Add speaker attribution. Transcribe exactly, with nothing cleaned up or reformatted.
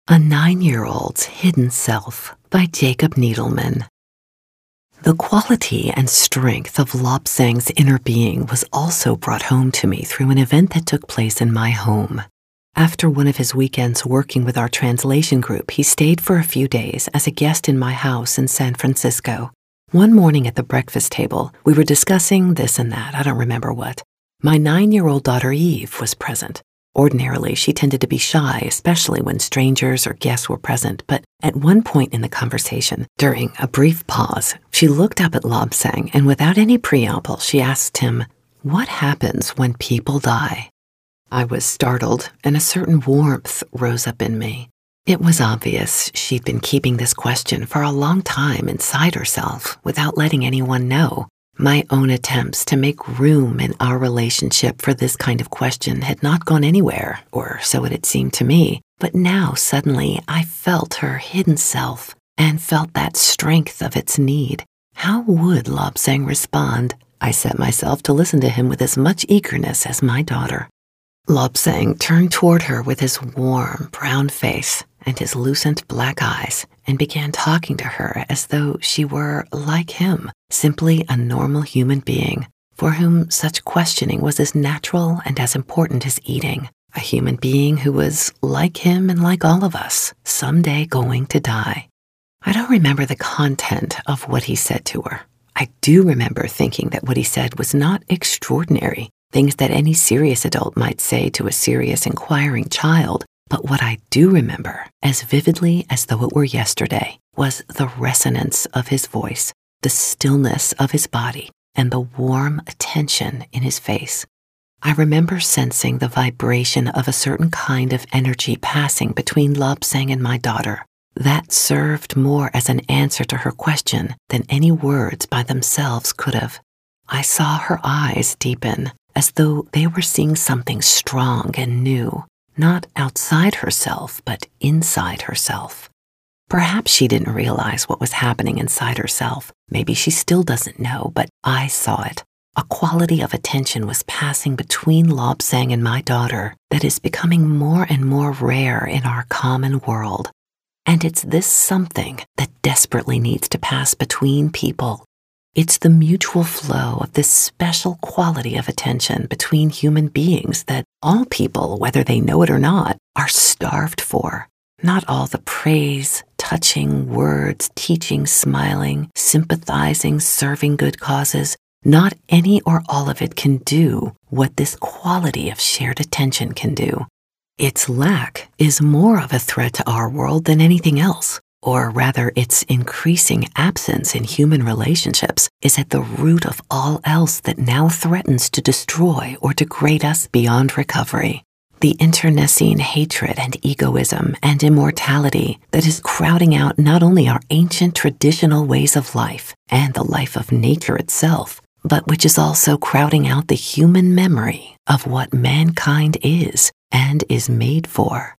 Speaker 1: A Nine-Year-Old's Hidden Self by Jacob Needleman. The quality and strength of Lobsang's inner being was also brought home to me through an event that took place in my home. After one of his weekends working with our translation group, he stayed for a few days as a guest in my house in San Francisco. One morning at the breakfast table, we were discussing this and that, I don't remember what. My nine-year-old daughter Eve was present. Ordinarily, she tended to be shy, especially when strangers or guests were present, but at one point in the conversation, during a brief pause, she looked up at Lobsang and without any preamble, she asked him, "What happens when people die?" I was startled, and a certain warmth rose up in me. It was obvious she'd been keeping this question for a long time inside herself without letting anyone know. My own attempts to make room in our relationship for this kind of question had not gone anywhere, or so it had seemed to me. But now, suddenly, I felt her hidden self and felt that strength of its need. How would Lobsang respond? I set myself to listen to him with as much eagerness as my daughter. Lobsang turned toward her with his warm, brown face and his lucent black eyes and began talking to her as though she were, like him, simply a normal human being for whom such questioning was as natural and as important as eating, a human being who was, like him and like all of us, someday going to die. I don't remember the content of what he said to her. I do remember thinking that what he said was not extraordinary, things that any serious adult might say to a serious, inquiring child. But what I do remember, as vividly as though it were yesterday, was the resonance of his voice, the stillness of his body, and the warm attention in his face. I remember sensing the vibration of a certain kind of energy passing between Lobsang and my daughter. That served more as an answer to her question than any words by themselves could have. I saw her eyes deepen, as though they were seeing something strong and new. Not outside herself, but inside herself. Perhaps she didn't realize what was happening inside herself. Maybe she still doesn't know, but I saw it. A quality of attention was passing between Lobsang and my daughter that is becoming more and more rare in our common world. And it's this something that desperately needs to pass between people. It's the mutual flow of this special quality of attention between human beings that all people, whether they know it or not, are starved for. Not all the praise, touching words, teaching, smiling, sympathizing, serving good causes. Not any or all of it can do what this quality of shared attention can do. Its lack is more of a threat to our world than anything else. Or rather, its increasing absence in human relationships is at the root of all else that now threatens to destroy or degrade us beyond recovery. The internecine hatred and egoism and immortality that is crowding out not only our ancient traditional ways of life and the life of nature itself, but which is also crowding out the human memory of what mankind is and is made for.